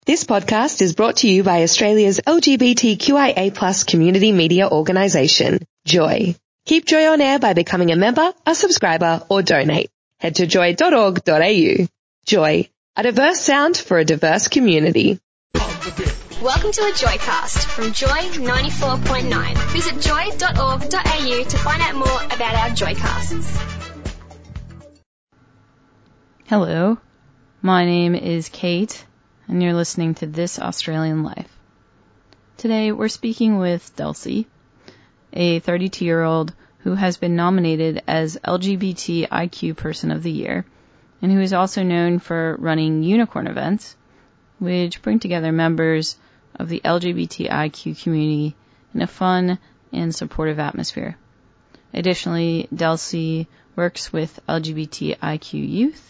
This podcast is brought to you by Australia's LGBTQIA+ community media organisation, Joy. Keep Joy on air by becoming a member, a subscriber, or donate. Head to joy.org.au. Joy, a diverse sound for a diverse community. Welcome to the Joycast from Joy 94.9. Visit joy.org.au to find out more about our Joycasts. Hello, my name is Kate, and you're listening to This Australian Life. Today we're speaking with Delcy, a 32-year-old who has been nominated as LGBTIQ Person of the Year, and who is also known for running unicorn events, which bring together members of the LGBTIQ community in a fun and supportive atmosphere. Additionally, Delcy works with LGBTIQ youth,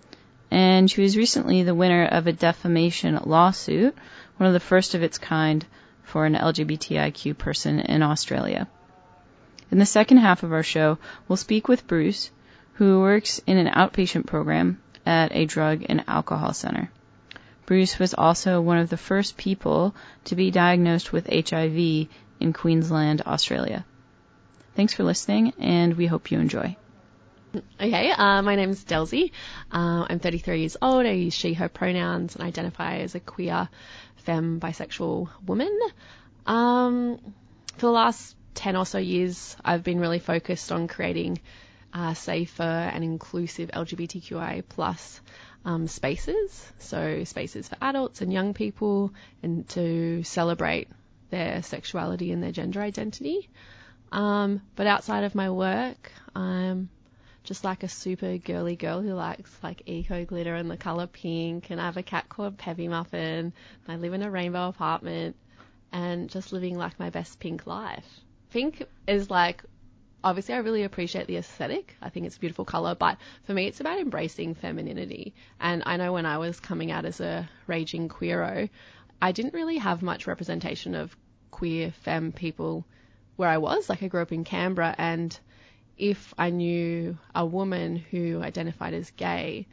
and she was recently the winner of a defamation lawsuit, one of the first of its kind for an LGBTIQ person in Australia. In the second half of our show, we'll speak with Bruce, who works in an outpatient program at a drug and alcohol center. Bruce was also one of the first people to be diagnosed with HIV in Queensland, Australia. Thanks for listening, and we hope you enjoy. Okay, my name's Delcy. I'm 33 years old. I use she, her pronouns and identify as a queer, femme, bisexual woman. For the last 10 or so years, I've been really focused on creating safer and inclusive LGBTQI plus spaces. So spaces for adults and young people, and to celebrate their sexuality and their gender identity. But outside of my work, I'm just like a super girly girl who likes like eco glitter and the colour pink, and I have a cat called Peppy Muffin, and I live in a rainbow apartment and just living like my best pink life. Pink is like, obviously I really appreciate the aesthetic. I think it's a beautiful colour, but for me it's about embracing femininity. And I know when I was coming out as a raging queero, I didn't really have much representation of queer femme people where I was. Like I grew up in Canberra, and if I knew a woman who identified as gay,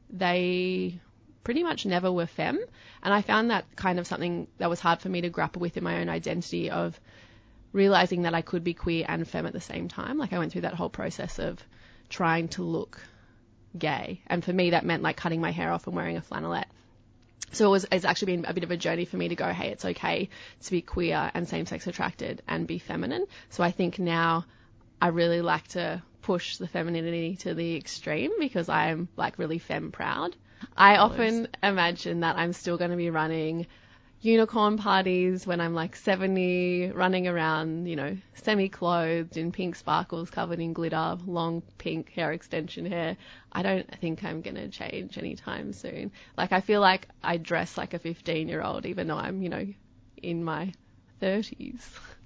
they pretty much never were femme. And I found that kind of something that was hard for me to grapple with in my own identity, of realizing that I could be queer and femme at the same time. Like I went through that whole process of trying to look gay. And for me, that meant like cutting my hair off and wearing a flannelette. So it's actually been a bit of a journey for me to go, hey, it's okay to be queer and same-sex attracted and be feminine. So I think now I really like to push the femininity to the extreme, because I'm like really femme proud. I often imagine that I'm still going to be running unicorn parties when I'm like 70, running around, you know, semi-clothed in pink sparkles, covered in glitter, long pink hair extension hair. I don't think I'm going to change anytime soon. Like I feel like I dress like a 15-year-old even though I'm, you know, in my 30s.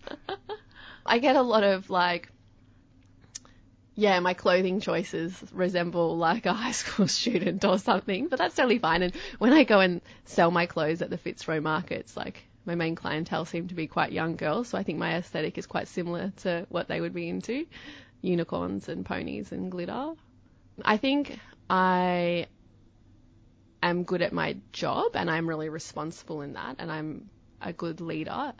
I get a lot of like, yeah, my clothing choices resemble like a high school student or something, but that's totally fine. And when I go and sell my clothes at the Fitzroy markets, like my main clientele seem to be quite young girls, so I think my aesthetic is quite similar to what they would be into, unicorns and ponies and glitter. I think I am good at my job, and I'm really responsible in that, and I'm a good leader.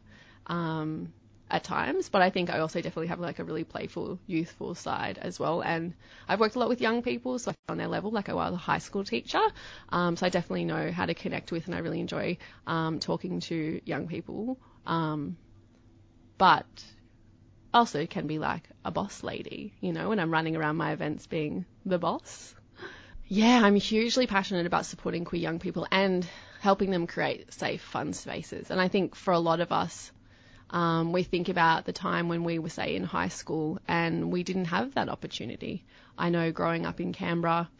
At times, but I think I also definitely have like a really playful, youthful side as well. And I've worked a lot with young people, so on their level, like I was a high school teacher. So I definitely know how to connect with, and I really enjoy talking to young people. But also can be like a boss lady, you know, when I'm running around my events being the boss. Yeah, I'm hugely passionate about supporting queer young people and helping them create safe, fun spaces. And I think for a lot of us, we think about the time when we were, say, in high school and we didn't have that opportunity. I know growing up in Canberra,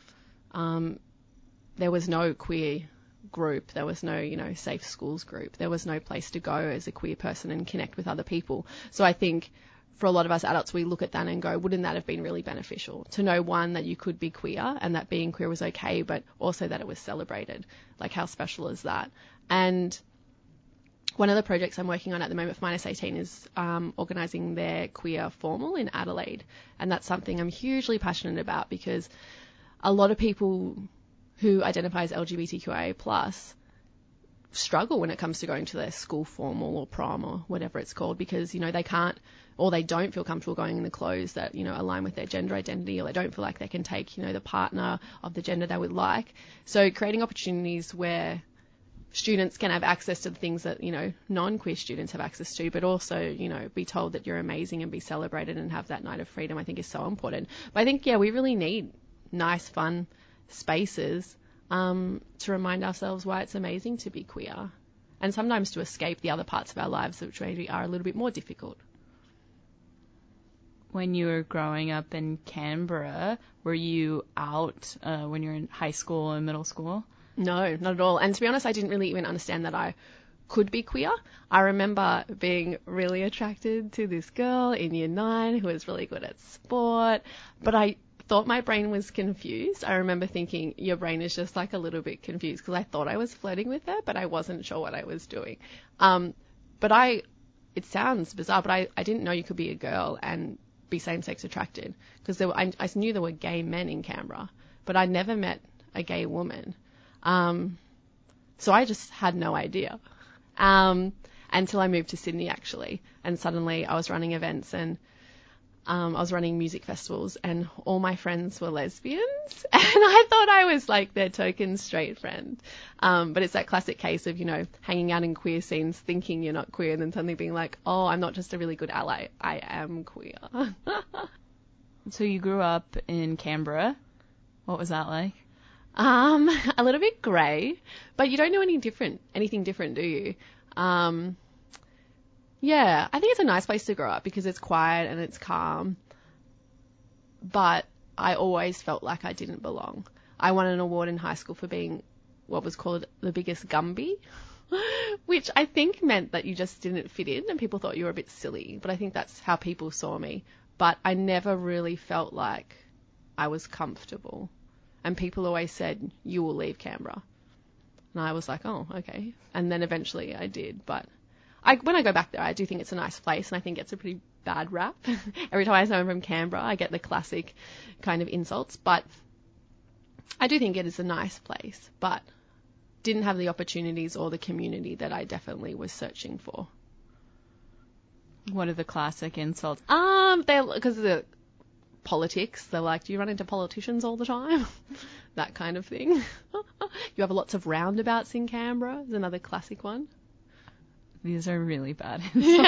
there was no queer group. There was no, you know, safe schools group. There was no place to go as a queer person and connect with other people. So I think for a lot of us adults, we look at that and go, wouldn't that have been really beneficial to know, one, that you could be queer and that being queer was okay, but also that it was celebrated. Like, how special is that? And one of the projects I'm working on at the moment for Minus 18 is organising their queer formal in Adelaide. And that's something I'm hugely passionate about, because a lot of people who identify as LGBTQIA+, struggle when it comes to going to their school formal or prom or whatever it's called, because, you know, they can't, or they don't feel comfortable going in the clothes that, you know, align with their gender identity, or they don't feel like they can take, you know, the partner of the gender they would like. So creating opportunities where students can have access to the things that, you know, non-queer students have access to, but also, you know, be told that you're amazing and be celebrated and have that night of freedom, I think is so important. But I think, yeah, we really need nice, fun spaces to remind ourselves why it's amazing to be queer, and sometimes to escape the other parts of our lives which maybe are a little bit more difficult. When you were growing up in Canberra, were you out when you were in high school and middle school? No, not at all. And to be honest, I didn't really even understand that I could be queer. I remember being really attracted to this girl in year 9 who was really good at sport, but I thought my brain was confused. I remember thinking, your brain is just like a little bit confused, because I thought I was flirting with her, but I wasn't sure what I was doing. It sounds bizarre, but I didn't know you could be a girl and be same-sex attracted, because I knew there were gay men in Canberra, but I'd never met a gay woman. So I just had no idea until I moved to Sydney, actually, and suddenly I was running events and I was running music festivals, and all my friends were lesbians, and I thought I was like their token straight friend. But it's that classic case of, you know, hanging out in queer scenes, thinking you're not queer, and then suddenly being like, oh, I'm not just a really good ally, I am queer. So you grew up in Canberra. What was that like? A little bit grey, but you don't know anything different, do you? Yeah, I think it's a nice place to grow up because it's quiet and it's calm. But I always felt like I didn't belong. I won an award in high school for being what was called the biggest Gumby, which I think meant that you just didn't fit in and people thought you were a bit silly. But I think that's how people saw me. But I never really felt like I was comfortable. And people always said, you will leave Canberra. And I was like, oh, okay. And then eventually I did. But when I go back there, I do think it's a nice place, and I think it's a pretty bad rap. Every time I say I'm from Canberra, I get the classic kind of insults. But I do think it is a nice place, but didn't have the opportunities or the community that I definitely was searching for. What are the classic insults? Because of the politics. They're like, do you run into politicians all the time? That kind of thing. You have lots of roundabouts in Canberra is another classic one. These are really bad.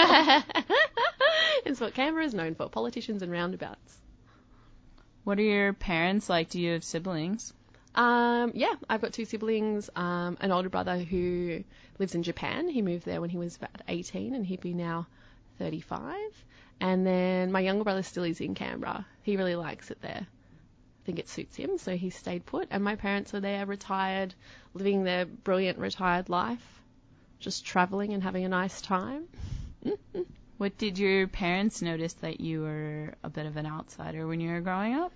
It's what Canberra is known for, politicians and roundabouts. What are your parents like? Do you have siblings? Yeah, I've got 2 siblings, an older brother who lives in Japan. He moved there when he was about 18 and he'd be now 35. And then my younger brother still is in Canberra. He really likes it there. I think it suits him, so he stayed put. And my parents are there, retired, living their brilliant retired life. Just travelling and having a nice time. What did your parents notice that you were a bit of an outsider when you were growing up?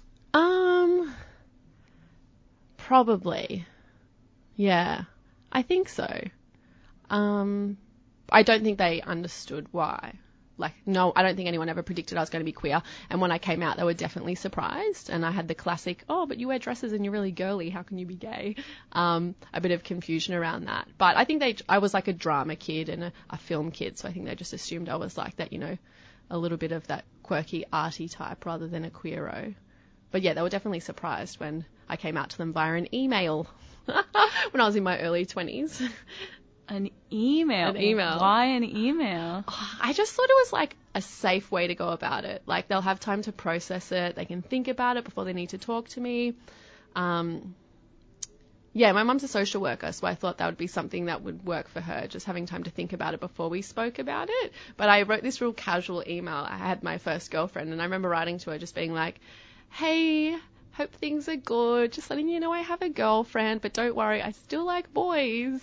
Probably. Yeah, I think so. I don't think they understood why. Like, no, I don't think anyone ever predicted I was going to be queer. And when I came out, they were definitely surprised. And I had the classic, oh, but you wear dresses and you're really girly. How can you be gay? A bit of confusion around that. But I think I was like a drama kid and a film kid. So I think they just assumed I was like that, you know, a little bit of that quirky, arty type rather than a queero. But yeah, they were definitely surprised when I came out to them via an email when I was in my early 20s. An email? An email. Why an email? I just thought it was like a safe way to go about it. Like, they'll have time to process it. They can think about it before they need to talk to me. Yeah, my mum's a social worker, so I thought that would be something that would work for her, just having time to think about it before we spoke about it. But I wrote this real casual email. I had my first girlfriend, and I remember writing to her just being like, hey, hope things are good. Just letting you know I have a girlfriend, but don't worry, I still like boys.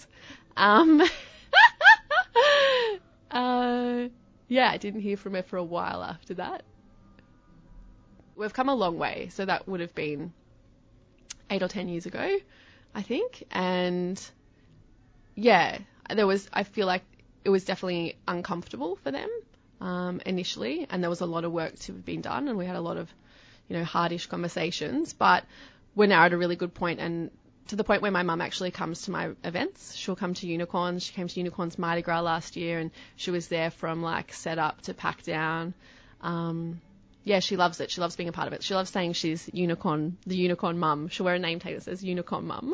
Yeah, I didn't hear from her for a while after that. We've come a long way, so that would have been 8 or 10 years ago, I think. And yeah, I feel like it was definitely uncomfortable for them initially, and there was a lot of work to have been done, and we had a lot of, you know, hardish conversations, but we're now at a really good point, and to the point where my mum actually comes to my events. She'll come to Unicorns. She came to Unicorns Mardi Gras last year, and she was there from like set up to pack down. Yeah, she loves it. She loves being a part of it. She loves saying she's the unicorn mum. She'll wear a name tag that says unicorn mum.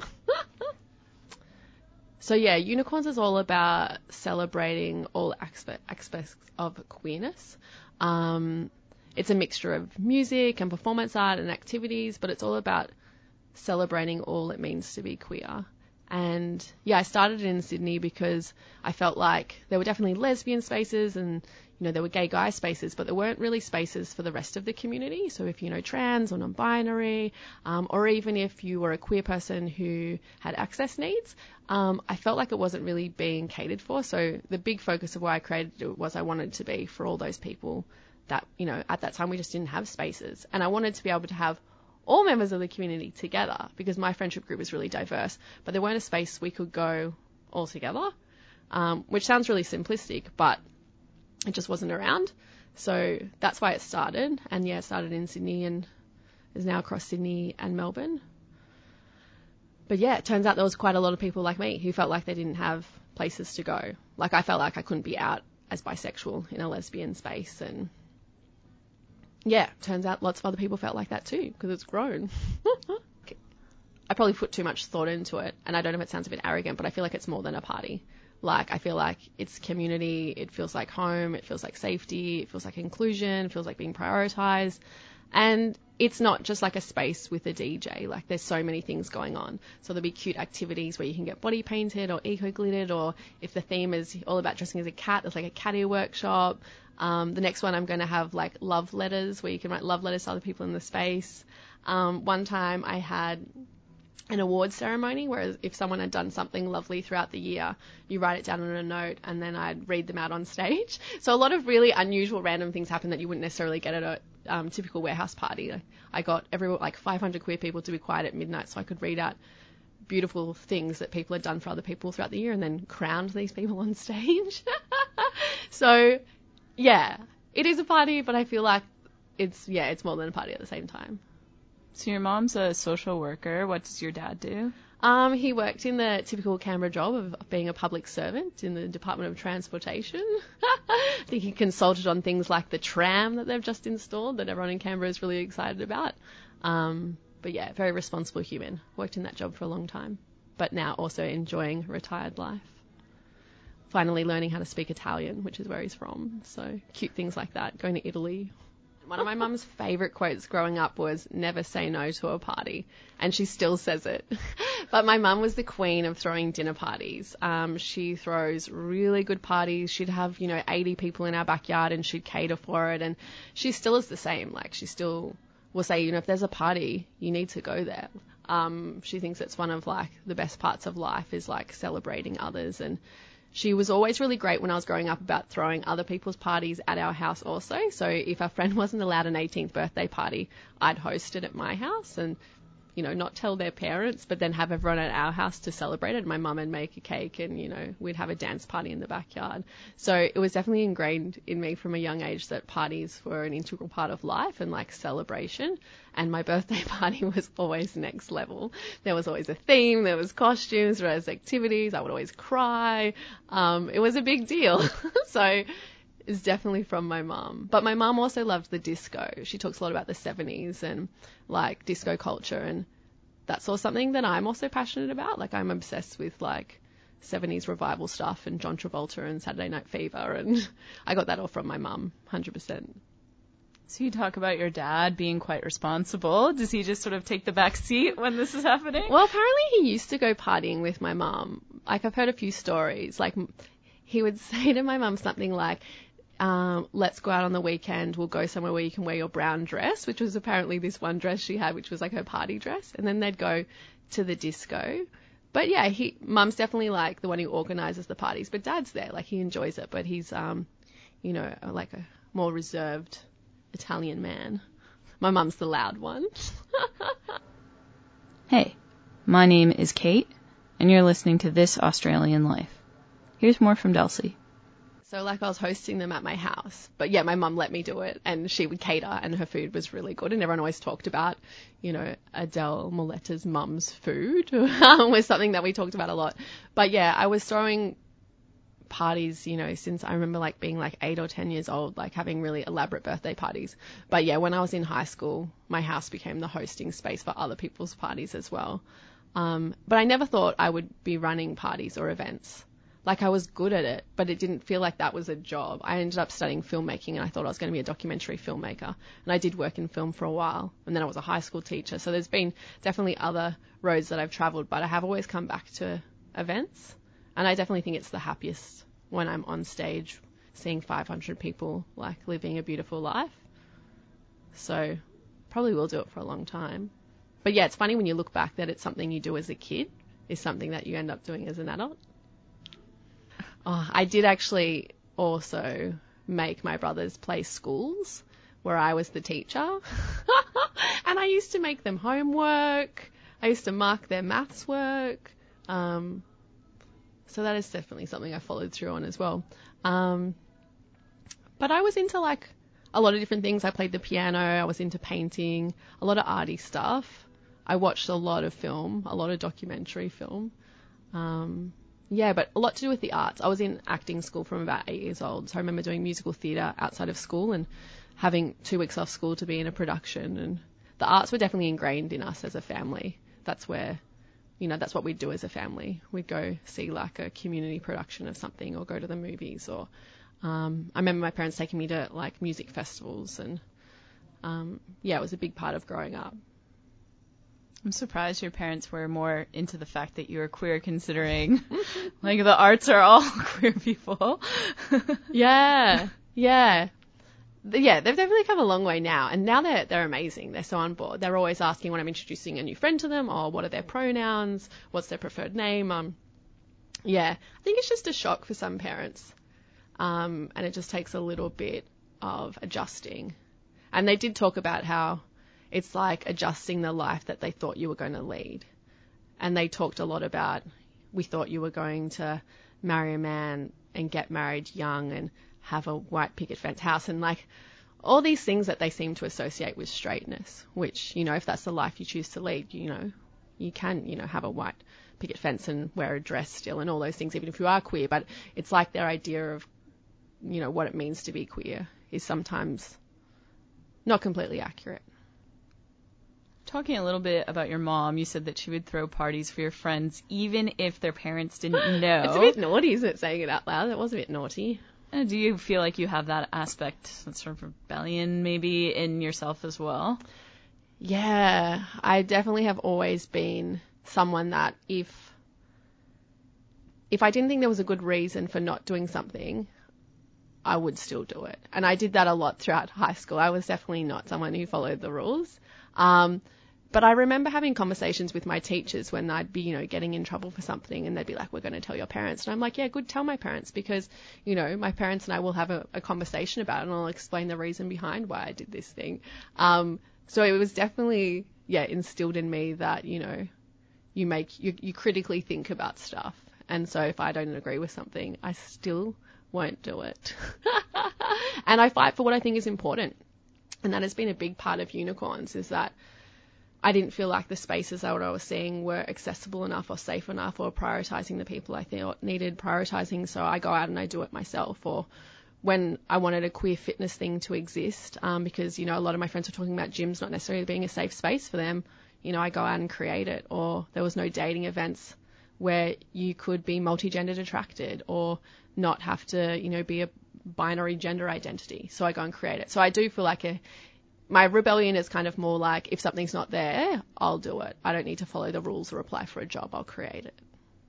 So yeah, Unicorns is all about celebrating all aspects of queerness. It's a mixture of music and performance art and activities, but it's all about celebrating all it means to be queer. And yeah, I started in Sydney because I felt like there were definitely lesbian spaces and, you know, there were gay guy spaces, but there weren't really spaces for the rest of the community. So if you're trans or non-binary, or even if you were a queer person who had access needs, I felt like it wasn't really being catered for. So the big focus of why I created it was I wanted to be for all those people that, you know, at that time we just didn't have spaces. And I wanted to be able to have all members of the community together because my friendship group was really diverse, but there weren't a space we could go all together, which sounds really simplistic, but it just wasn't around. So that's why it started. And yeah, it started in Sydney and is now across Sydney and Melbourne. But yeah, it turns out there was quite a lot of people like me who felt like they didn't have places to go. Like I felt like I couldn't be out as bisexual in a lesbian space, and yeah, turns out lots of other people felt like that too, because it's grown. I probably put too much thought into it, and I don't know if it sounds a bit arrogant, but I feel like it's more than a party. Like, I feel like it's community, it feels like home, it feels like safety, it feels like inclusion, it feels like being prioritized. And it's not just like a space with a DJ, like there's so many things going on. So there'll be cute activities where you can get body painted or eco-glittered, or if the theme is all about dressing as a cat, there's like a catty workshop. The next one I'm going to have like love letters where you can write love letters to other people in the space. One time I had an award ceremony where if someone had done something lovely throughout the year, you write it down on a note and then I'd read them out on stage. So a lot of really unusual random things happen that you wouldn't necessarily get at a typical warehouse party. I got like 500 queer people to be quiet at midnight so I could read out beautiful things that people had done for other people throughout the year and then crowned these people on stage. So yeah, it is a party, but I feel like it's more than a party at the same time. So your mom's a social worker. What does your dad do? He worked in the typical Canberra job of being a public servant in the Department of Transportation. I think he consulted on things like the tram that they've just installed that everyone in Canberra is really excited about. But yeah, very responsible human. Worked in that job for a long time, but now also enjoying retired life. Finally learning how to speak Italian, which is where he's from. So cute things like that, going to Italy. One of my mum's favourite quotes growing up was, never say no to a party. And she still says it. But my mum was the queen of throwing dinner parties. She throws really good parties. She'd have, 80 people in our backyard and she'd cater for it. And she still is the same. Like, she still will say, if there's a party, you need to go there. She thinks it's one of, like, the best parts of life is, like, celebrating others. And she was always really great when I was growing up about throwing other people's parties at our house also. So if a friend wasn't allowed an 18th birthday party, I'd host it at my house and, not tell their parents, but then have everyone at our house to celebrate it. My mum would make a cake and, we'd have a dance party in the backyard. So it was definitely ingrained in me from a young age that parties were an integral part of life and like celebration. And my birthday party was always next level. There was always a theme, there was costumes, there was activities. I would always cry. It was a big deal. So it's definitely from my mum. But my mum also loved the disco. She talks a lot about the 70s and like disco culture, and that's all something that I'm also passionate about. Like I'm obsessed with like 70s revival stuff and John Travolta and Saturday Night Fever, and I got that all from my mum, 100%. So you talk about your dad being quite responsible. Does he just sort of take the back seat when this is happening? Well, apparently he used to go partying with my mum. Like I've heard a few stories. Like he would say to my mum something like, let's go out on the weekend. We'll go somewhere where you can wear your brown dress, which was apparently this one dress she had, which was like her party dress. And then they'd go to the disco. But yeah, mum's definitely like the one who organises the parties, but dad's there. Like he enjoys it, but he's, like a more reserved Italian man. My mum's the loud one. Hey, my name is Kate, and you're listening to This Australian Life. Here's more from Delcy. So like I was hosting them at my house, but yeah, my mum let me do it and she would cater and her food was really good and everyone always talked about, you know, Adele Moletta's mum's food was something that we talked about a lot. But yeah, I was throwing parties, you know, since I remember like being like 8 or 10 years old, like having really elaborate birthday parties. But yeah, when I was in high school, my house became the hosting space for other people's parties as well. But I never thought I would be running parties or events. Like I was good at it, but it didn't feel like that was a job. I ended up studying filmmaking and I thought I was going to be a documentary filmmaker. And I did work in film for a while. And then I was a high school teacher. So there's been definitely other roads that I've traveled, but I have always come back to events. And I definitely think it's the happiest when I'm on stage seeing 500 people like living a beautiful life. So probably will do it for a long time. But yeah, it's funny when you look back that it's something you do as a kid is something that you end up doing as an adult. Oh, I did actually also make my brothers play schools where I was the teacher. And I used to make them homework. I used to mark their maths work. So that is definitely something I followed through on as well. But I was into like a lot of different things. I played the piano. I was into painting, a lot of arty stuff. I watched a lot of film, a lot of documentary film. Yeah, but a lot to do with the arts. I was in acting school from about 8 years old. So I remember doing musical theatre outside of school and having 2 weeks off school to be in a production. And the arts were definitely ingrained in us as a family. That's where, you know, that's what we'd do as a family. We'd go see like a community production of something or go to the movies or, I remember my parents taking me to like music festivals and, yeah, it was a big part of growing up. I'm surprised your parents were more into the fact that you were queer considering like the arts are all queer people. Yeah. Yeah, they've definitely come a long way now. And now they're amazing. They're so on board. They're always asking when I'm introducing a new friend to them or what are their pronouns, what's their preferred name. Yeah, I think it's just a shock for some parents. And it just takes a little bit of adjusting. And they did talk about how it's like adjusting the life that they thought you were going to lead. And they talked a lot about, we thought you were going to marry a man and get married young and have a white picket fence house and like all these things that they seem to associate with straightness, which, you know, if that's the life you choose to lead, you know, you can, you know, have a white picket fence and wear a dress still and all those things, even if you are queer. But it's like their idea of, you know, what it means to be queer is sometimes not completely accurate. Talking a little bit about your mom, you said that she would throw parties for your friends even if their parents didn't know. It's a bit naughty, isn't it, saying it out loud? It was a bit naughty. Do you feel like you have that aspect, that sort of rebellion maybe in yourself as well? Yeah, I definitely have always been someone that if I didn't think there was a good reason for not doing something, I would still do it. And I did that a lot throughout high school. I was definitely not someone who followed the rules. But I remember having conversations with my teachers when I'd be, you know, getting in trouble for something and they'd be like, we're going to tell your parents. And I'm like, yeah, good, tell my parents because, you know, my parents and I will have a conversation about it and I'll explain the reason behind why I did this thing. So it was definitely, yeah, instilled in me that, you know, you critically think about stuff. And so if I don't agree with something, I still won't do it. And I fight for what I think is important. And that has been a big part of Unicorns is that I didn't feel like the spaces that I was seeing were accessible enough or safe enough or prioritising the people I thought needed prioritising. So I go out and I do it myself. Or when I wanted a queer fitness thing to exist, because, you know, a lot of my friends were talking about gyms not necessarily being a safe space for them, you know, I go out and create it. Or there was no dating events where you could be multi-gendered attracted or not have to, you know, be a binary gender identity. So I go and create it. So I do feel like my rebellion is kind of more like if something's not there, I'll do it. I don't need to follow the rules or apply for a job. I'll create it.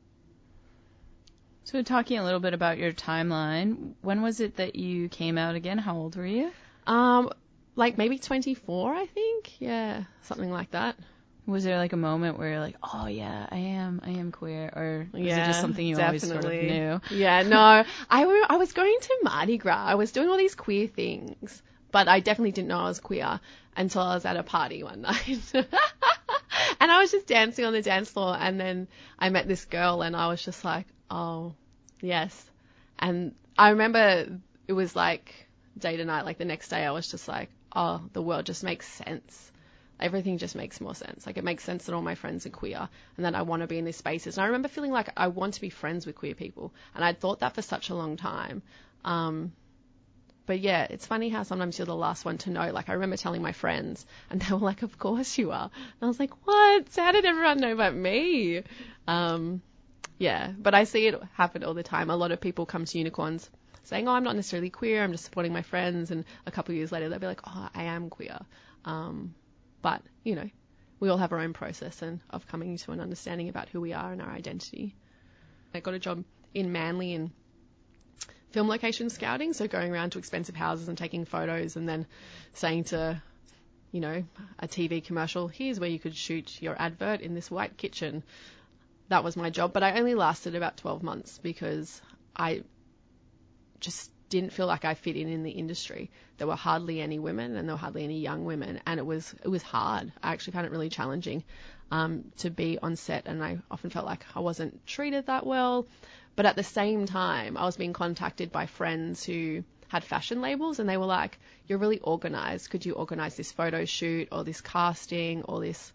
So talking a little bit about your timeline, when was it that you came out again? How old were you? Like maybe 24, I think. Yeah, something like that. Was there like a moment where you're like, oh yeah, I am queer, or was it just something you always sort of knew? Yeah, no, I was going to Mardi Gras. I was doing all these queer things, but I definitely didn't know I was queer until I was at a party one night. And I was just dancing on the dance floor, and then I met this girl, and I was just like, oh, yes. And I remember it was like day to night, like the next day I was just like, oh, the world just makes sense. Everything just makes more sense. Like, it makes sense that all my friends are queer and that I want to be in these spaces. And I remember feeling like I want to be friends with queer people. And I'd thought that for such a long time. But yeah, it's funny how sometimes you're the last one to know. Like, I remember telling my friends and they were like, of course you are. And I was like, what? How did everyone know about me? Yeah, but I see it happen all the time. A lot of people come to unicorns saying, oh, I'm not necessarily queer, I'm just supporting my friends. And a couple of years later, they'll be like, oh, I am queer. But, you know, we all have our own process of coming to an understanding about who we are and our identity. I got a job in Manly in film location scouting, so going around to expensive houses and taking photos and then saying to, you know, a TV commercial, here's where you could shoot your advert in this white kitchen. That was my job, but I only lasted about 12 months because I just didn't feel like I fit in the industry. There were hardly any women and there were hardly any young women, and it was hard. I actually found it really challenging to be on set, and I often felt like I wasn't treated that well. But at the same time, I was being contacted by friends who had fashion labels, and they were like, you're really organized. Could you organize this photo shoot or this casting or this,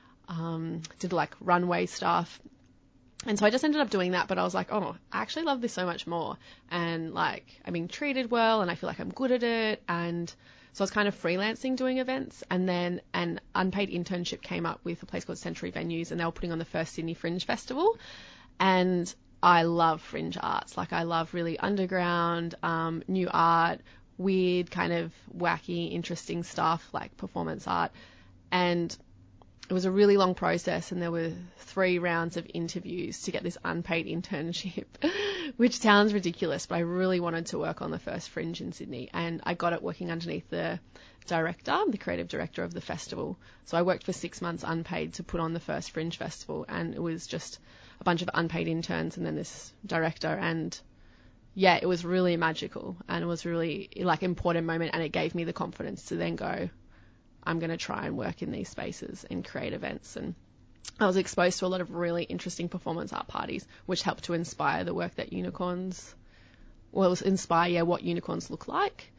did like runway stuff. And so I just ended up doing that, but I was like, oh, I actually love this so much more. And like, I'm being treated well and I feel like I'm good at it. And so I was kind of freelancing doing events, and then an unpaid internship came up with a place called Century Venues, and they were putting on the first Sydney Fringe Festival. And I love fringe arts. Like, I love really underground, new art, weird, kind of wacky, interesting stuff like performance art. And it was a really long process, and there were 3 rounds of interviews to get this unpaid internship, which sounds ridiculous, but I really wanted to work on the first Fringe in Sydney, and I got it working underneath the director, the creative director of the festival. So I worked for 6 months unpaid to put on the first Fringe festival, and it was just a bunch of unpaid interns and then this director, and yeah, it was really magical, and it was really like important moment, and it gave me the confidence to then go, I'm going to try and work in these spaces and create events. And I was exposed to a lot of really interesting performance art parties, which helped to inspire the work that unicorns, what unicorns look like.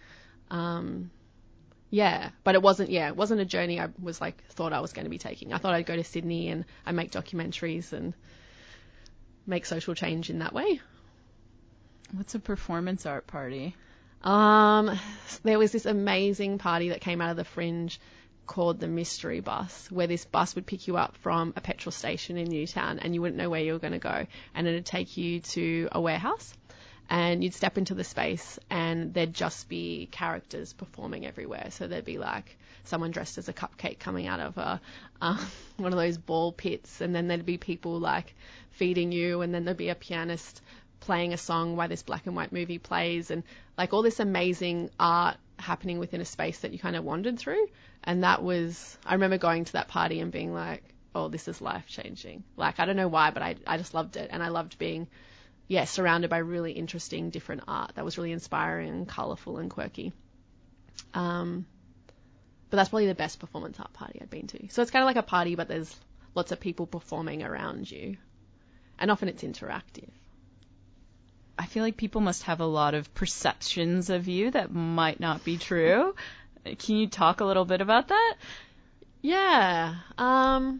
Yeah, but it wasn't a journey I was like, thought I was going to be taking. I thought I'd go to Sydney and I'd make documentaries and make social change in that way. What's a performance art party? There was this amazing party that came out of the Fringe called the Mystery Bus, where this bus would pick you up from a petrol station in Newtown and you wouldn't know where you were going to go, and it'd take you to a warehouse and you'd step into the space and there'd just be characters performing everywhere. So there'd be like someone dressed as a cupcake coming out of one of those ball pits, and then there'd be people like feeding you, and then there'd be a pianist playing a song while this black and white movie plays, and like all this amazing art happening within a space that you kind of wandered through. And that was, I remember going to that party and being like, oh, this is life changing. Like, I don't know why, but I just loved it. And I loved being, surrounded by really interesting, different art that was really inspiring and colourful and quirky. But that's probably the best performance art party I'd been to. So it's kind of like a party, but there's lots of people performing around you. And often it's interactive. I feel like people must have a lot of perceptions of you that might not be true. Can you talk a little bit about that? Yeah. I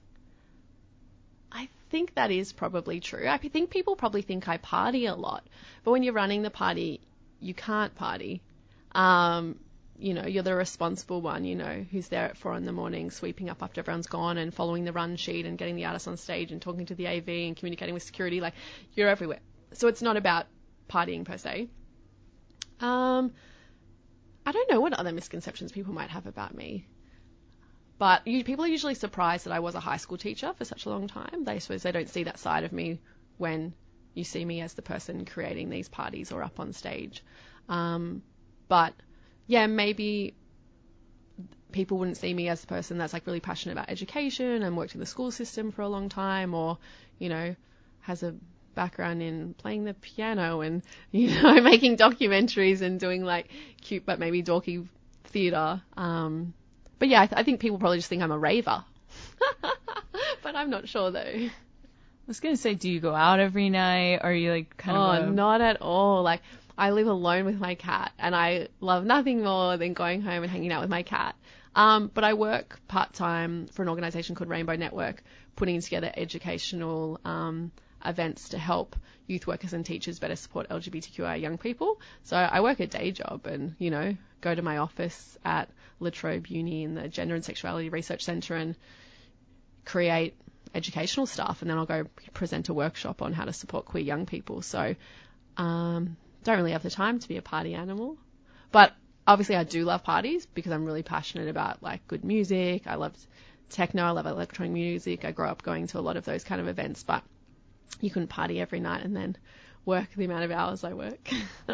think that is probably true. I think people probably think I party a lot. But when you're running the party, you can't party. You're the responsible one, who's there at 4 a.m, sweeping up after everyone's gone and following the run sheet and getting the artists on stage and talking to the AV and communicating with security. Like, you're everywhere. So it's not about partying per se. I don't know what other misconceptions people might have about me. But people are usually surprised that I was a high school teacher for such a long time. They suppose they don't see that side of me when you see me as the person creating these parties or up on stage. But yeah, maybe people wouldn't see me as the person that's like really passionate about education and worked in the school system for a long time, or, has a background in playing the piano and, making documentaries and doing like cute but maybe dorky theatre. But yeah, I think people probably just think I'm a raver. But I'm not sure though. was going to say, do you go out every night? Are you like kind of not at all. Like, I live alone with my cat, and I love nothing more than going home and hanging out with my cat. But I work part-time for an organisation called Rainbow Network, putting together educational events to help youth workers and teachers better support LGBTQI young people. So I work a day job and, you know, go to my office at La Trobe Uni in the Gender and Sexuality Research Centre and create educational stuff, and then I'll go present a workshop on how to support queer young people. So don't really have the time to be a party animal. But obviously I do love parties because I'm really passionate about like good music. I love techno, I love electronic music. I grew up going to a lot of those kind of events, but you couldn't party every night and then work the amount of hours I work.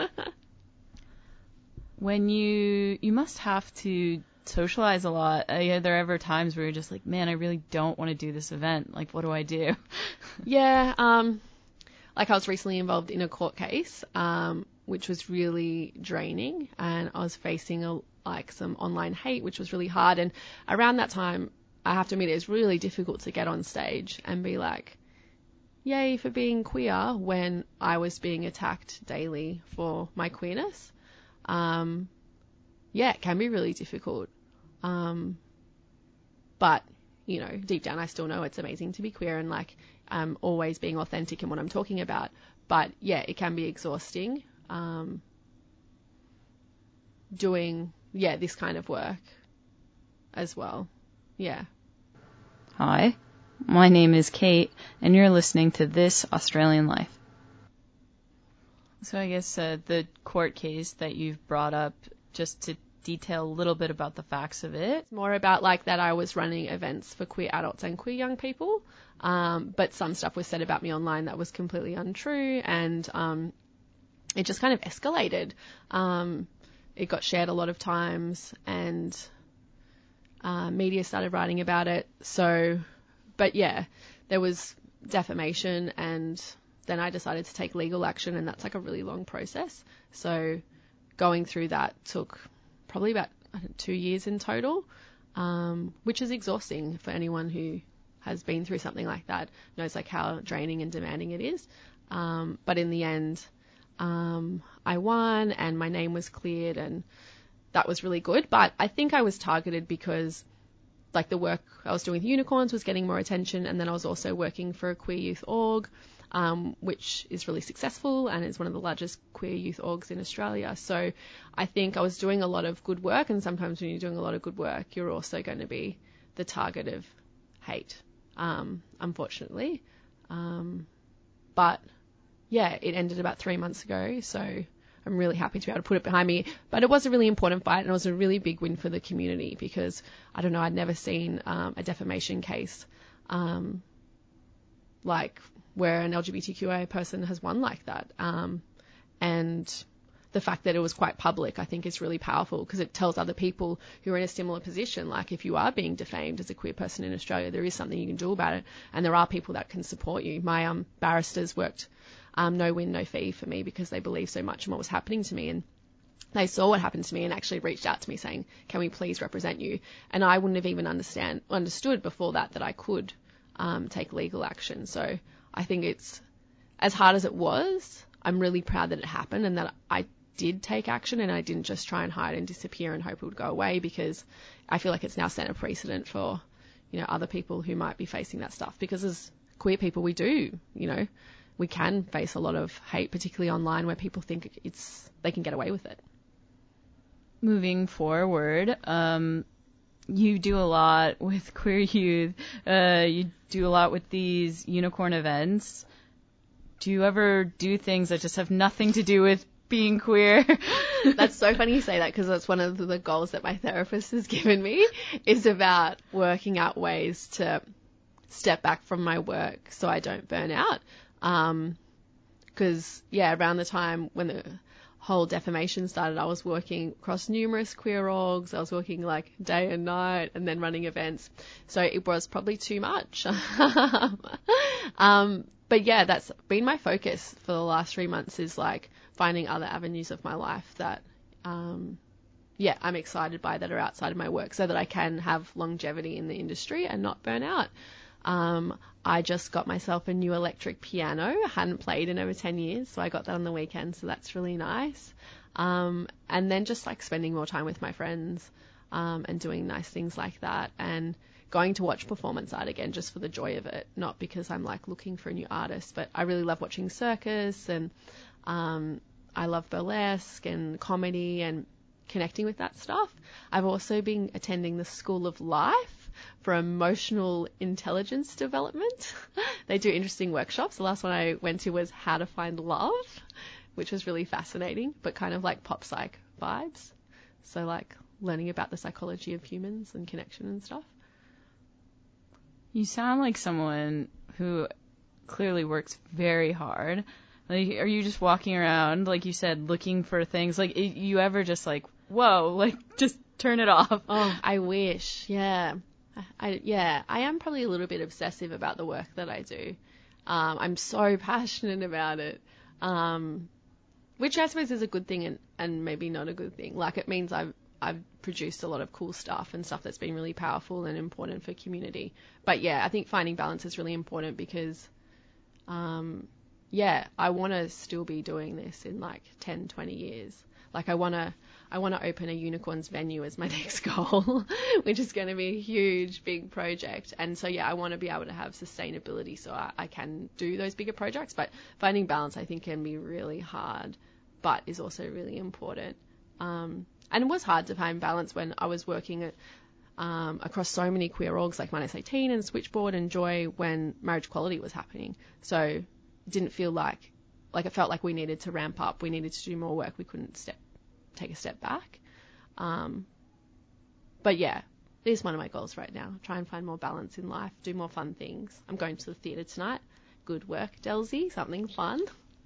When you must have to socialize a lot. Are there ever times where you're just like, man, I really don't want to do this event. Like, what do I do? Yeah. Like I was recently involved in a court case, which was really draining, and I was facing some online hate, which was really hard. And around that time, I have to admit, it was really difficult to get on stage and be like, yay for being queer, when I was being attacked daily for my queerness. Yeah, it can be really difficult. But, you know, deep down I still know it's amazing to be queer, and like always being authentic in what I'm talking about. But yeah, it can be exhausting doing this kind of work as well. Yeah. Hi, my name is Kate, and you're listening to This Australian Life. So I guess the court case that you've brought up, just to detail a little bit about the facts of it. It's more about like that I was running events for queer adults and queer young people, but some stuff was said about me online that was completely untrue, and it just kind of escalated. It got shared a lot of times, and media started writing about it. So, but yeah, there was defamation, and then I decided to take legal action, and that's like a really long process. So going through that took probably about 2 years in total, which is exhausting for anyone who has been through something like that, knows like how draining and demanding it is. But in the end, I won and my name was cleared, and that was really good. But I think I was targeted because like the work I was doing with unicorns was getting more attention, and then I was also working for a queer youth org, which is really successful and is one of the largest queer youth orgs in Australia. So I think I was doing a lot of good work, and sometimes when you're doing a lot of good work, you're also going to be the target of hate, unfortunately. But yeah, it ended about 3 months ago, so I'm really happy to be able to put it behind me. But it was a really important fight, and it was a really big win for the community because, I don't know, I'd never seen a defamation case like where an LGBTQIA person has won like that. And the fact that it was quite public, I think, is really powerful because it tells other people who are in a similar position, like if you are being defamed as a queer person in Australia, there is something you can do about it, and there are people that can support you. My barristers worked no win, no fee for me because they believed so much in what was happening to me, and they saw what happened to me and actually reached out to me saying, can we please represent you? And I wouldn't have even understood before that I could take legal action. So I think it's, as hard as it was, I'm really proud that it happened and that I did take action and I didn't just try and hide and disappear and hope it would go away, because I feel like it's now set a precedent for, you know, other people who might be facing that stuff, because as queer people we do, you know, we can face a lot of hate, particularly online, where people think they can get away with it. Moving forward, you do a lot with queer youth. You do a lot with these unicorn events. Do you ever do things that just have nothing to do with being queer? That's so funny you say that, because that's one of the goals that my therapist has given me, is about working out ways to step back from my work so I don't burn out. Because, around the time when the whole defamation started, I was working across numerous queer orgs. I was working like day and night and then running events. So it was probably too much. But yeah, that's been my focus for the last 3 months, is like finding other avenues of my life that, I'm excited by, that are outside of my work, so that I can have longevity in the industry and not burn out. I just got myself a new electric piano. I hadn't played in over 10 years, so I got that on the weekend, so that's really nice. And then just like spending more time with my friends, and doing nice things like that, and going to watch performance art again just for the joy of it, not because I'm like looking for a new artist, but I really love watching circus, and I love burlesque and comedy and connecting with that stuff. I've also been attending the School of Life for emotional intelligence development. They do interesting workshops. The last one I went to was How to Find Love, which was really fascinating, but kind of like pop psych vibes. So like learning about the psychology of humans and connection and stuff. You sound like someone who clearly works very hard. Like, are you just walking around, like you said, looking for things? Like, you ever just like, whoa, like just turn it off? Oh, I wish. Yeah. I am probably a little bit obsessive about the work that I do. I'm so passionate about it. Which I suppose is a good thing and maybe not a good thing. Like, it means I've produced a lot of cool stuff and stuff that's been really powerful and important for community. But yeah, I think finding balance is really important because, I want to still be doing this in like 10, 20 years. Like I want to open a unicorns venue as my next goal, which is going to be a huge, big project. And so, I want to be able to have sustainability so I can do those bigger projects. But finding balance, I think, can be really hard, but is also really important. And it was hard to find balance when I was working across so many queer orgs like Minus 18 and Switchboard and Joy when marriage equality was happening. So it didn't feel like it felt like we needed to ramp up. We needed to do more work. We couldn't take a step back. But yeah, it is one of my goals right now. Try and find more balance in life, do more fun things. I'm going to the theatre tonight. Good work, Delzy. Something fun.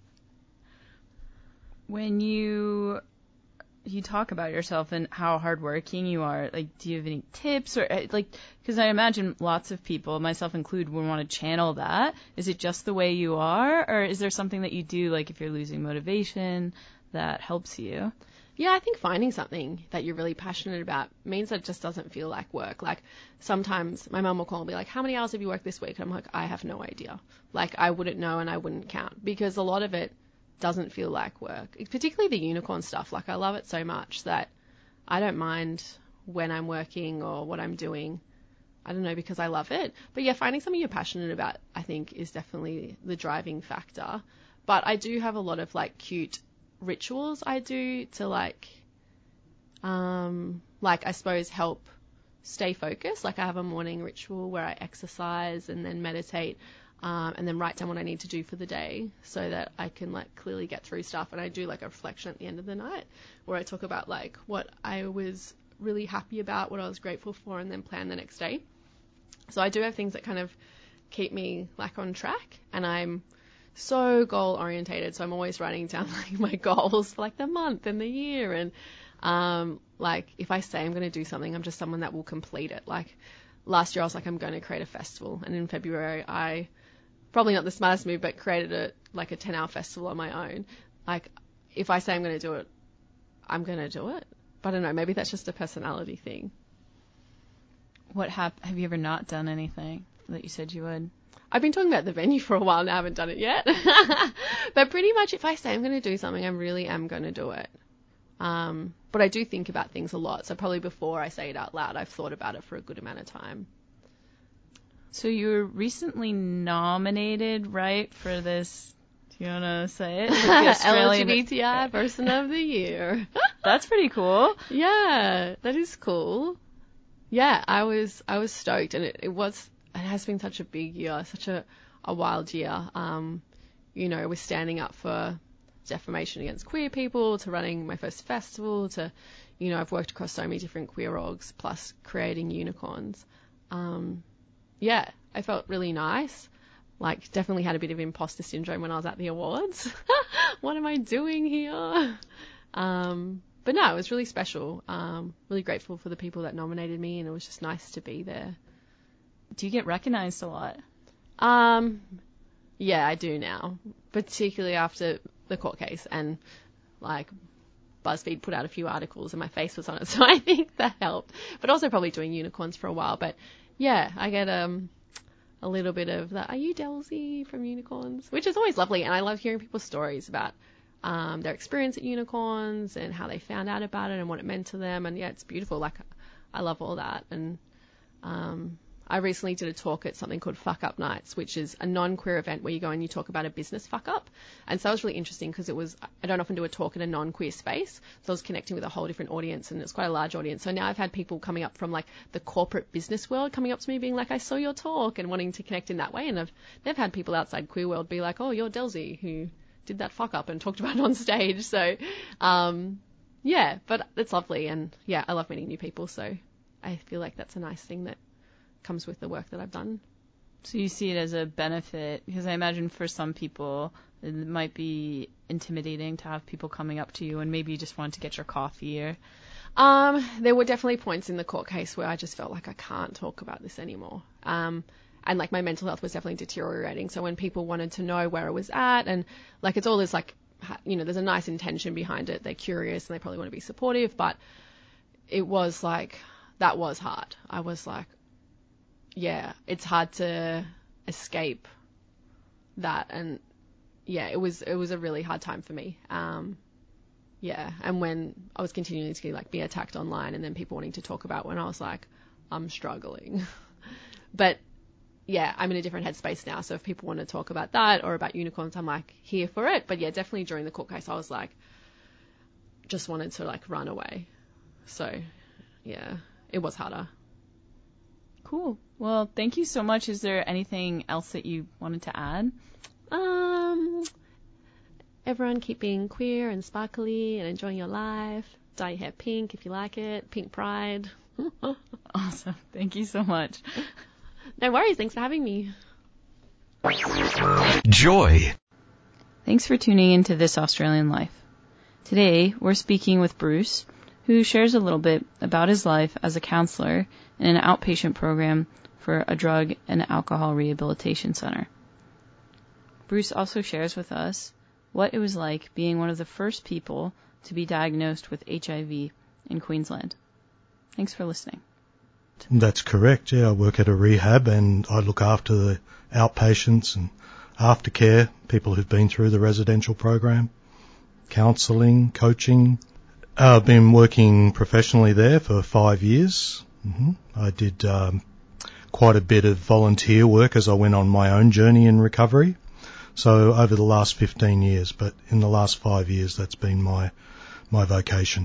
When you talk about yourself and how hardworking you are, like, do you have any tips or like, because I imagine lots of people, myself included, would want to channel that. Is it just the way you are, or is there something that you do, like if you're losing motivation, that helps you? Yeah, I think finding something that you're really passionate about means that it just doesn't feel like work. Like sometimes my mum will call and be like, how many hours have you worked this week? And I'm like, I have no idea. Like I wouldn't know and I wouldn't count because a lot of it doesn't feel like work, particularly the unicorn stuff. Like I love it so much that I don't mind when I'm working or what I'm doing. I don't know, because I love it. But yeah, finding something you're passionate about, I think, is definitely the driving factor. But I do have a lot of like cute rituals I do to like I suppose help stay focused. Like I have a morning ritual where I exercise and then meditate, and then write down what I need to do for the day so that I can like clearly get through stuff. And I do like a reflection at the end of the night where I talk about like what I was really happy about, what I was grateful for, and then plan the next day. So I do have things that kind of keep me like on track, and I'm so goal orientated. So I'm always writing down like my goals for like the month and the year. And like if I say I'm going to do something, I'm just someone that will complete it. Like last year I was like, I'm going to create a festival. And in February, I probably not the smartest move, but created a 10-hour festival on my own. Like if I say I'm going to do it, I'm going to do it. But I don't know, maybe that's just a personality thing. Have you ever not done anything that you said you would? I've been talking about the venue for a while now. I haven't done it yet. But pretty much if I say I'm going to do something, I really am going to do it. But I do think about things a lot. So probably before I say it out loud, I've thought about it for a good amount of time. So you were recently nominated, right, for this, do you want to say it? Like the Australian LGBTI Person of the Year. That's pretty cool. Yeah, that is cool. Yeah, I was stoked, and it has been such a big year, such a wild year. We're standing up for defamation against queer people, to running my first festival, to, I've worked across so many different queer orgs, plus creating unicorns. Yeah, I felt really nice. Like, definitely had a bit of imposter syndrome when I was at the awards. What am I doing here? But no, it was really special. Really grateful for the people that nominated me, and it was just nice to be there. Do you get recognized a lot? Yeah, I do now, particularly after the court case, and like BuzzFeed put out a few articles and my face was on it, so I think that helped. But also probably doing unicorns for a while. But yeah, I get a a little bit of the, are you Delzy from Unicorns? Which is always lovely. And I love hearing people's stories about their experience at Unicorns and how they found out about it and what it meant to them. And yeah, it's beautiful. Like, I love all that. And I recently did a talk at something called Fuck Up Nights, which is a non-queer event where you go and you talk about a business fuck up. And so it was really interesting because I don't often do a talk in a non-queer space. So I was connecting with a whole different audience, and it's quite a large audience. So now I've had people coming up from like the corporate business world coming up to me being like, I saw your talk, and wanting to connect in that way. And I've never had people outside queer world be like, oh, you're Delzy who did that fuck up and talked about it on stage. So, yeah, but it's lovely. And yeah, I love meeting new people. So I feel like that's a nice thing that comes with the work that I've done. So you see it as a benefit, because I imagine for some people it might be intimidating to have people coming up to you and maybe you just want to get your coffee or... There were definitely points in the court case where I just felt like I can't talk about this anymore. And like my mental health was definitely deteriorating. So when people wanted to know where I was at, and like it's all this like, you know, there's a nice intention behind it. They're curious and they probably want to be supportive, but it was like, that was hard. I was like, yeah, it's hard to escape that. And yeah, it was a really hard time for me. Yeah. And when I was continuing to like be attacked online and then people wanting to talk about when I was like, I'm struggling, but yeah, I'm in a different headspace now. So if people want to talk about that or about Unicorns, I'm like here for it. But yeah, definitely during the court case, I was like, just wanted to like run away. So yeah, it was harder. Cool. Well, thank you so much. Is there anything else that you wanted to add? Everyone keep being queer and sparkly and enjoying your life. Dye your hair pink if you like it. Pink pride. Awesome. Thank you so much. No worries. Thanks for having me. Joy. Thanks for tuning into This Australian Life. Today, we're speaking with Bruce, who shares a little bit about his life as a counselor in an outpatient program for a drug and alcohol rehabilitation center. Bruce also shares with us what it was like being one of the first people to be diagnosed with HIV in Queensland. Thanks for listening. That's correct. Yeah, I work at a rehab and I look after the outpatients and aftercare, people who've been through the residential program, counselling, coaching. I've been working professionally there for 5 years. I did quite a bit of volunteer work as I went on my own journey in recovery. So over the last 15 years, but in the last 5 years, that's been my vocation.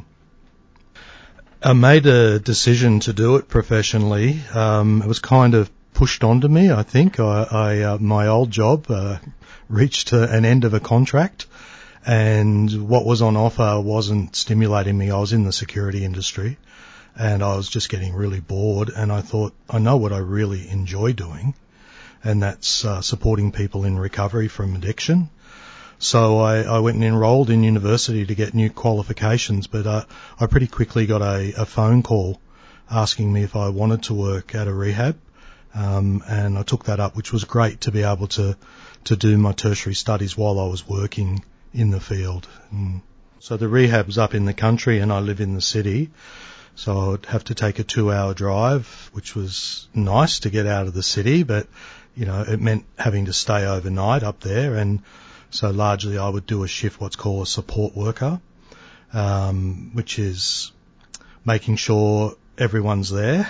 I made a decision to do it professionally. It was kind of pushed onto me, I think. My old job reached an end of a contract, and what was on offer wasn't stimulating me. I was in the security industry, and I was just getting really bored, and I thought, I know what I really enjoy doing, and that's supporting people in recovery from addiction. So I went and enrolled in university to get new qualifications, but I pretty quickly got a phone call asking me if I wanted to work at a rehab, and I took that up, which was great to be able to do my tertiary studies while I was working in the field. So the rehab's up in the country and I live in the city, so I would have to take a 2-hour drive, which was nice to get out of the city, but you know, it meant having to stay overnight up there, and so largely I would do a shift, what's called a support worker, which is making sure everyone's there,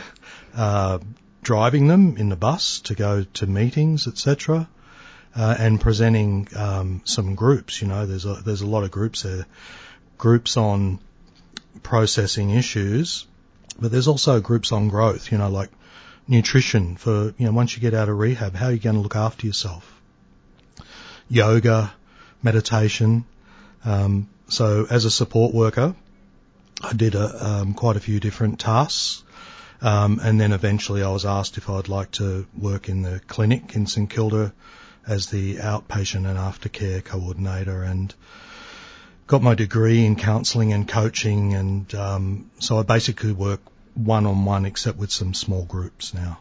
driving them in the bus to go to meetings, etc., and presenting some groups. You know, there's a lot of groups there, groups on processing issues, but there's also groups on growth. You know, like nutrition for, you know, once you get out of rehab, how are you going to look after yourself? Yoga, meditation. So as a support worker, I did quite a few different tasks. And then eventually I was asked if I'd like to work in the clinic in St Kilda as the outpatient and aftercare coordinator, and got my degree in counselling and coaching. And so I basically work one-on-one except with some small groups now.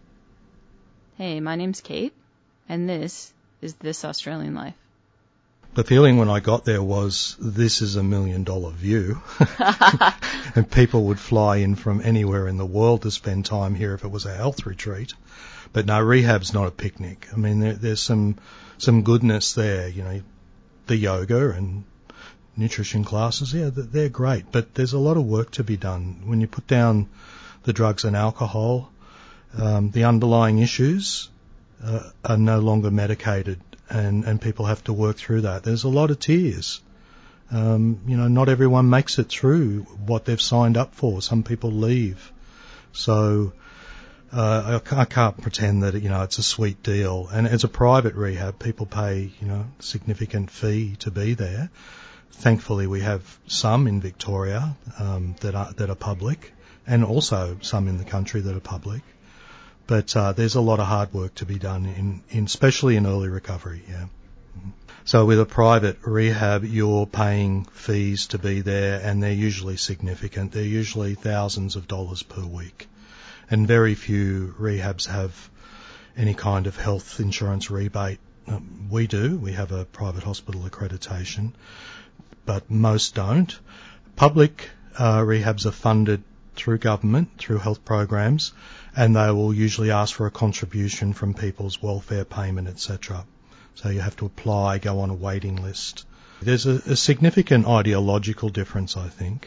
Hey, my name's Kate, and this is This Australian Life. The feeling when I got there was, this is $1 million view. And people would fly in from anywhere in the world to spend time here if it was a health retreat. But no, rehab's not a picnic. I mean, there's some goodness there, you know, the yoga and nutrition classes, yeah, they're great. But there's a lot of work to be done. When you put down the drugs and alcohol, the underlying issues are no longer medicated, and people have to work through that. There's a lot of tears. You know, not everyone makes it through what they've signed up for. Some people leave. So I can't pretend that, you know, it's a sweet deal. And as a private rehab, people pay, you know, a significant fee to be there. Thankfully, we have some in Victoria that are public, and also some in the country that are public. But there's a lot of hard work to be done, especially in early recovery, yeah. So with a private rehab, you're paying fees to be there, and they're usually significant. They're usually thousands of dollars per week. And very few rehabs have any kind of health insurance rebate. We do. We have a private hospital accreditation, but most don't. Public rehabs are funded through government, through health programs, and they will usually ask for a contribution from people's welfare payment, etc. So you have to apply, go on a waiting list. There's a significant ideological difference, I think.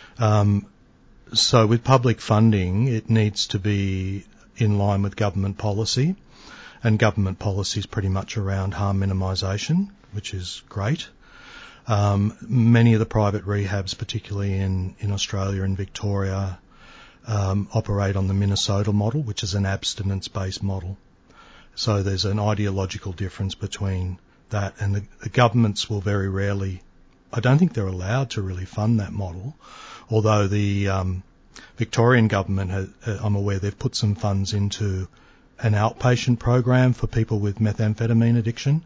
So with public funding, it needs to be in line with government policy, and government policy is pretty much around harm minimisation, which is great. Many of the private rehabs, particularly in Australia and Victoria, operate on the Minnesota model, which is an abstinence-based model. So there's an ideological difference between that, and the governments will very rarely, I don't think they're allowed to really fund that model, although the Victorian government, I'm aware they've put some funds into an outpatient program for people with methamphetamine addiction.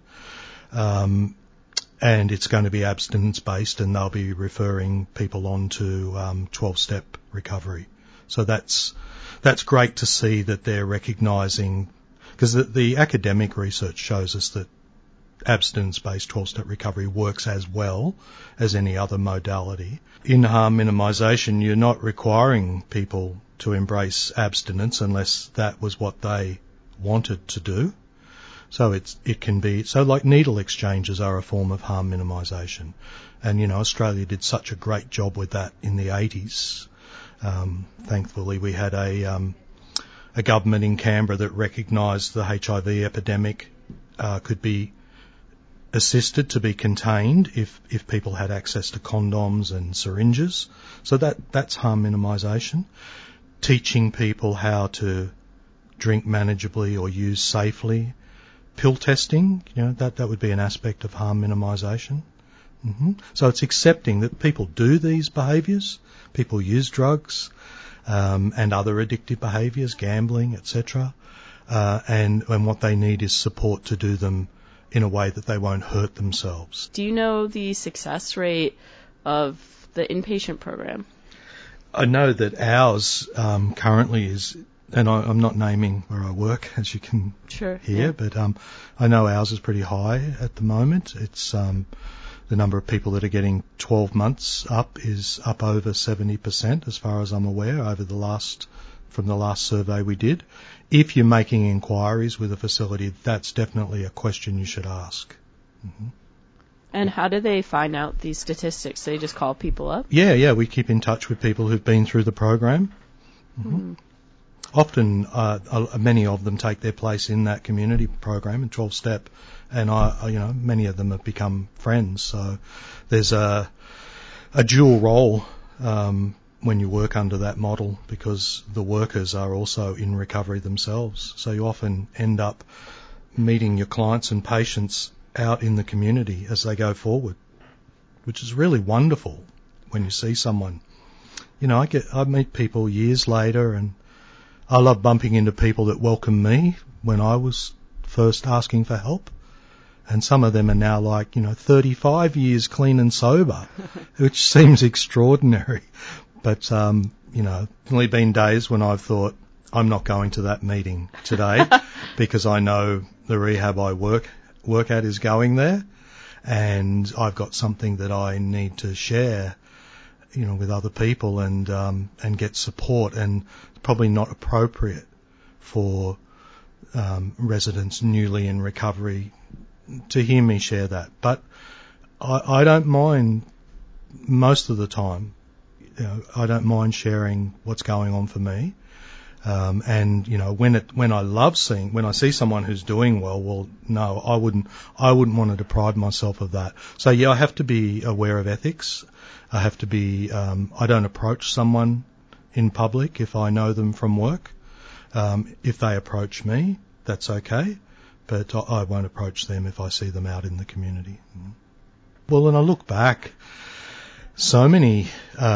And it's going to be abstinence-based, and they'll be referring people on to 12-step recovery. So that's great to see that they're recognising, because the academic research shows us that abstinence-based 12-step recovery works as well as any other modality. In harm minimisation, you're not requiring people to embrace abstinence unless that was what they wanted to do. So it can be, so like needle exchanges are a form of harm minimisation. And, you know, Australia did such a great job with that in the 80s. Thankfully, we had a government in Canberra that recognised the HIV epidemic could be assisted to be contained if people had access to condoms and syringes. So that's harm minimisation. Teaching people how to drink manageably or use safely. Pill testing, you know, that would be an aspect of harm minimisation. So it's accepting that people do these behaviours, people use drugs and other addictive behaviours, gambling, etc. And what they need is support to do them in a way that they won't hurt themselves. Do you know the success rate of the inpatient program? I know that ours currently is, and I'm not naming where I work, as you can hear, yeah. But I know ours is pretty high at the moment. It's the number of people that are getting 12 months up is up over 70%, as far as I'm aware, from the last survey we did. If you're making inquiries with a facility, that's definitely a question you should ask. And how do they find out these statistics? They just call people up? Yeah, we keep in touch with people who've been through the program. Often, many of them take their place in that community program in 12-step, and many of them have become friends. So there's a dual role when you work under that model, because the workers are also in recovery themselves. So you often end up meeting your clients and patients out in the community as they go forward, which is really wonderful when you see someone. You know, I meet people years later, and I love bumping into people that welcomed me when I was first asking for help. And some of them are now 35 years clean and sober, which seems extraordinary. But, only been days when I've thought, I'm not going to that meeting today because I know the rehab I work at is going there. and I've got something that I need to share, with other people and get support, and probably not appropriate for residents newly in recovery to hear me share that. But I don't mind most of the time. I don't mind sharing what's going on for me. And when I see someone who's doing well, no, I wouldn't want to deprive myself of that. So yeah, I have to be aware of ethics. I have to be, I don't approach someone in public if I know them from work. If they approach me, that's okay, but I won't approach them if I see them out in the community. Well, when I look back, so many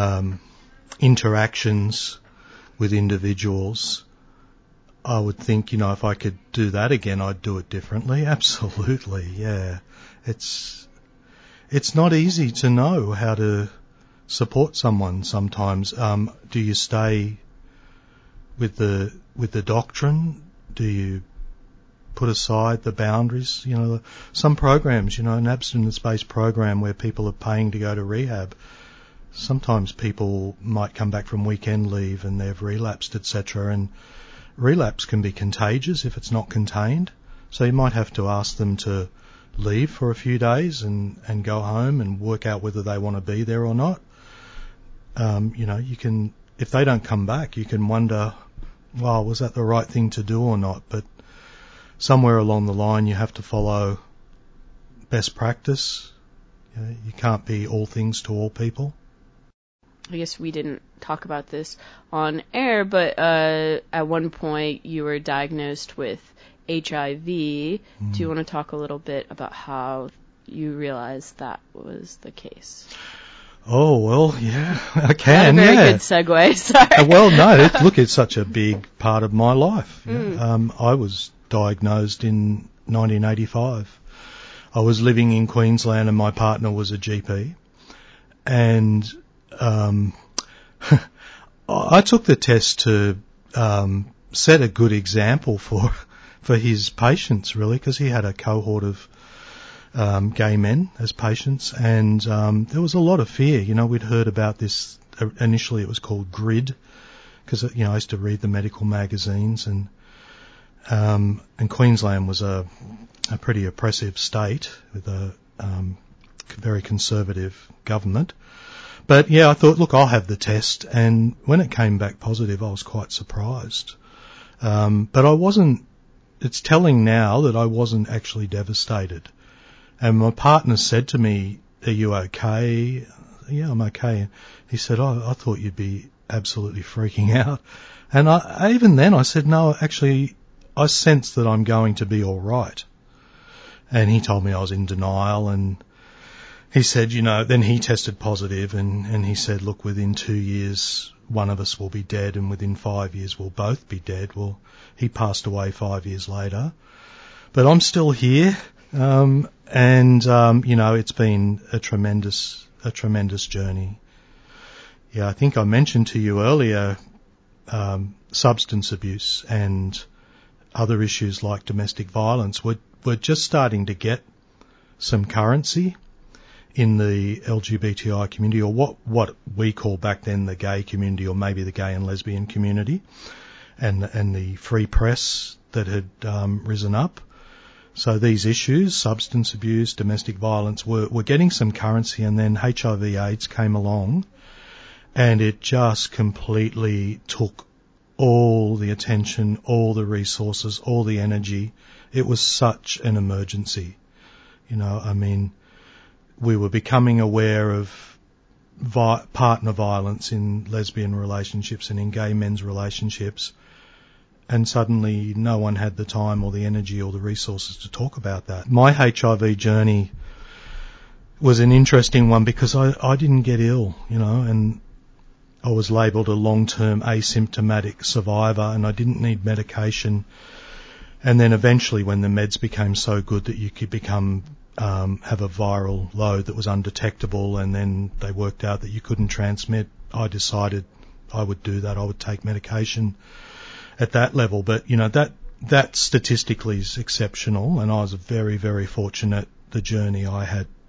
interactions with individuals, I would think, if I could do that again, I'd do it differently. Absolutely, yeah. It's not easy to know how to support someone sometimes. Do you stay with the doctrine? Do you put aside the boundaries? Some programs, an abstinence-based program where people are paying to go to rehab, sometimes people might come back from weekend leave and they've relapsed, etc. And relapse can be contagious if it's not contained. So you might have to ask them to leave for a few days and go home and work out whether they want to be there or not. You can, if they don't come back, you can wonder, well, was that the right thing to do or not? But somewhere along the line you have to follow best practice. You can't be all things to all people. I guess we didn't talk about this on air, but at one point you were diagnosed with HIV. Do you want to talk a little bit about how you realized that was the case? Oh, well, yeah, I can, Not a very good segue, sorry. Well, no, it's such a big part of my life. I was diagnosed in 1985. I was living in Queensland and my partner was a GP. And I took the test to set a good example for his patients, really, because he had a cohort of gay men as patients, and there was a lot of fear. We'd heard about this. Initially it was called GRID, because I used to read the medical magazines, and Queensland was a pretty oppressive state with a very conservative government. But yeah, I thought, look, I'll have the test, and when it came back positive, I was quite surprised. But I wasn't. It's telling now that I wasn't actually devastated. And my partner said to me, "Are you okay?" "Yeah, I'm okay." He said, I thought you'd be absolutely freaking out. And even then I said, no, actually, I sense that I'm going to be all right. And he told me I was in denial, and he said, then he tested positive, and he said, look, within 2 years, one of us will be dead, and within 5 years we'll both be dead. Well, he passed away 5 years later. But I'm still here. It's been a tremendous journey. Yeah, I think I mentioned to you earlier, substance abuse and other issues like domestic violence. We're just starting to get some currency in the LGBTI community, or what we call back then the gay community, or maybe the gay and lesbian community, and the free press that had risen up. So these issues, substance abuse, domestic violence, were getting some currency, and then HIV/AIDS came along, and it just completely took all the attention, all the resources, all the energy. It was such an emergency. We were becoming aware of partner violence in lesbian relationships and in gay men's relationships, and suddenly no one had the time or the energy or the resources to talk about that. My HIV journey was an interesting one because I didn't get ill, and I was labelled a long-term asymptomatic survivor, and I didn't need medication. And then eventually, when the meds became so good that you could have a viral load that was undetectable, and then they worked out that you couldn't transmit, I decided I would do that. I would take medication at that level. But, that statistically is exceptional, and I was very, very fortunate the journey I had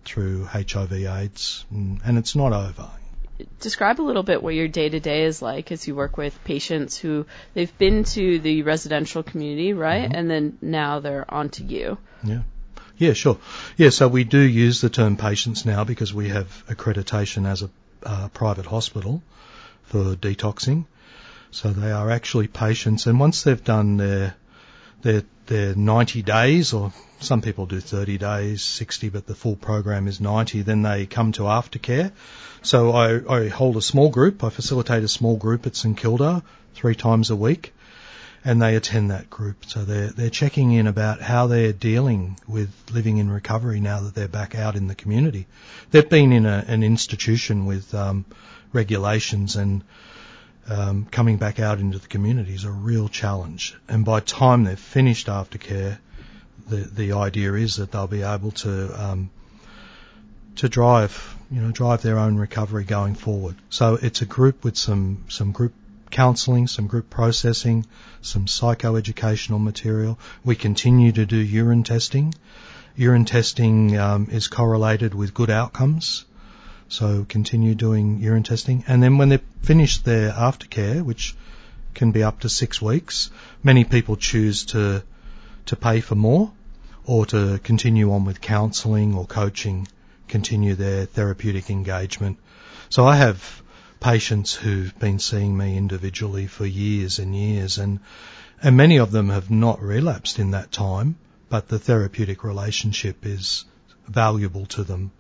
through HIV/AIDS, and it's not over. Describe a little bit what your day-to-day is like as you work with patients who they've been to the residential community, right? Mm-hmm. And then now they're on to you. Yeah, sure. Yeah, so we do use the term patients now because we have accreditation as a private hospital for detoxing. So they are actually patients, and once they've done their 90 days, or some people do 30 days, 60, but the full program is 90, then they come to aftercare. So I hold a small group. I facilitate a small group at St Kilda 3 times a week, and they attend that group. So they're checking in about how they're dealing with living in recovery now that they're back out in the community. They've been in an institution with regulations, and coming back out into the community is a real challenge. And by the time they've finished aftercare, the idea is that they'll be able to drive their own recovery going forward. So it's a group with some group counselling, some group processing, some psychoeducational material. We continue to do urine testing. Urine testing is correlated with good outcomes. So continue doing urine testing. And then when they've finished their aftercare, which can be up to 6 weeks, many people choose to pay for more or to continue on with counselling or coaching, continue their therapeutic engagement. So I have patients who've been seeing me individually for years and years, and many of them have not relapsed in that time, but the therapeutic relationship is valuable to them.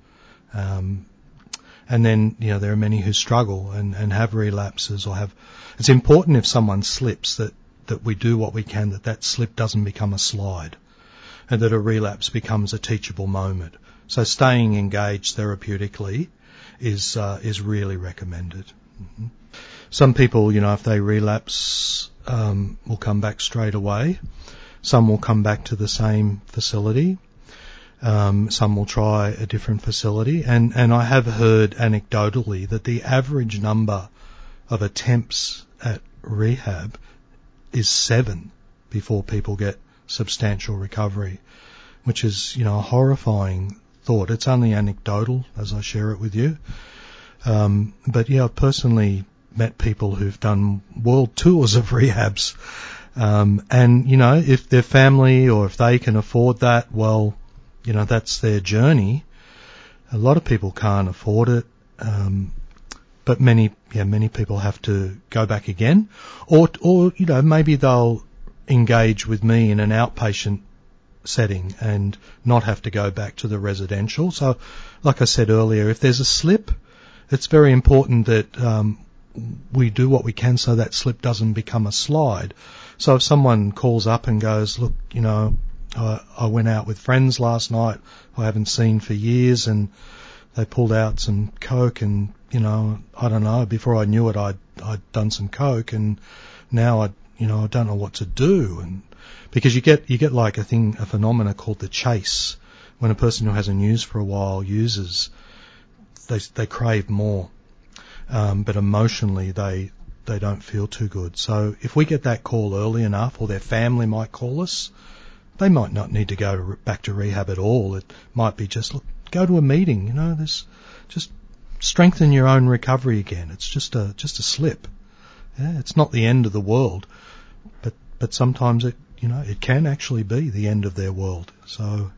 And then, there are many who struggle and have relapses or have... It's important if someone slips that we do what we can, that slip doesn't become a slide, and that a relapse becomes a teachable moment. So staying engaged therapeutically is really recommended. Mm-hmm. Some people, if they relapse, will come back straight away. Some will come back to the same facility. Some will try a different facility, and I have heard anecdotally that the average number of attempts at rehab is 7 before people get substantial recovery, which is, a horrifying thought. It's only anecdotal as I share it with you. But I've personally met people who've done world tours of rehabs, and, if their family or if they can afford that, well, that's their journey. A lot of people can't afford it, but many people have to go back again, or maybe they'll engage with me in an outpatient setting and not have to go back to the residential. So, like I said earlier, if there's a slip, it's very important that we do what we can so that slip doesn't become a slide. So if someone calls up and goes, look, I went out with friends last night I haven't seen for years, and they pulled out some Coke, and, I don't know, before I knew it, I'd done some Coke, and now I don't know what to do. And because you get like a phenomena called the chase. When a person who hasn't used for a while uses, they crave more. But emotionally they don't feel too good. So if we get that call early enough, or their family might call us, they might not need to go back to rehab at all. It might be just, look, go to a meeting, just strengthen your own recovery again. It's just a slip. Yeah, it's not the end of the world, but sometimes it can actually be the end of their world. So,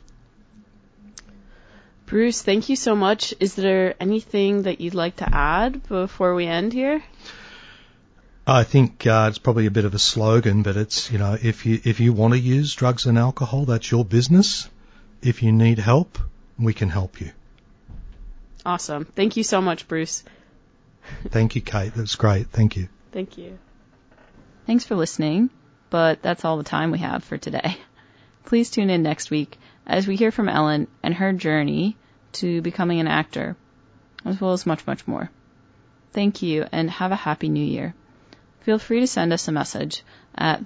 Bruce, thank you so much. Is there anything that you'd like to add before we end here? I think it's probably a bit of a slogan, but it's, if you want to use drugs and alcohol, that's your business. If you need help, we can help you. Awesome. Thank you so much, Bruce. Thank you, Kate. That's great. Thank you. Thank you. Thanks for listening, but that's all the time we have for today. Please tune in next week as we hear from Ellen and her journey to becoming an actor, as well as much, much more. Thank you, and have a happy new year. Feel free to send us a message at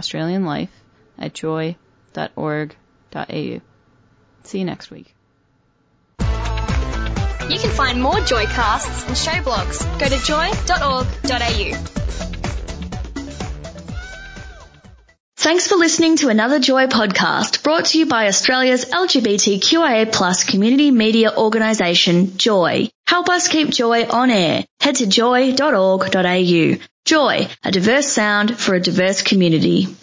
thisaustralianlife@joy.org.au. See you next week. You can find more Joycasts and show blogs. Go to joy.org.au. Thanks for listening to another Joy podcast brought to you by Australia's LGBTQIA+ community media organisation, Joy. Help us keep Joy on air. Head to joy.org.au. Joy, a diverse sound for a diverse community.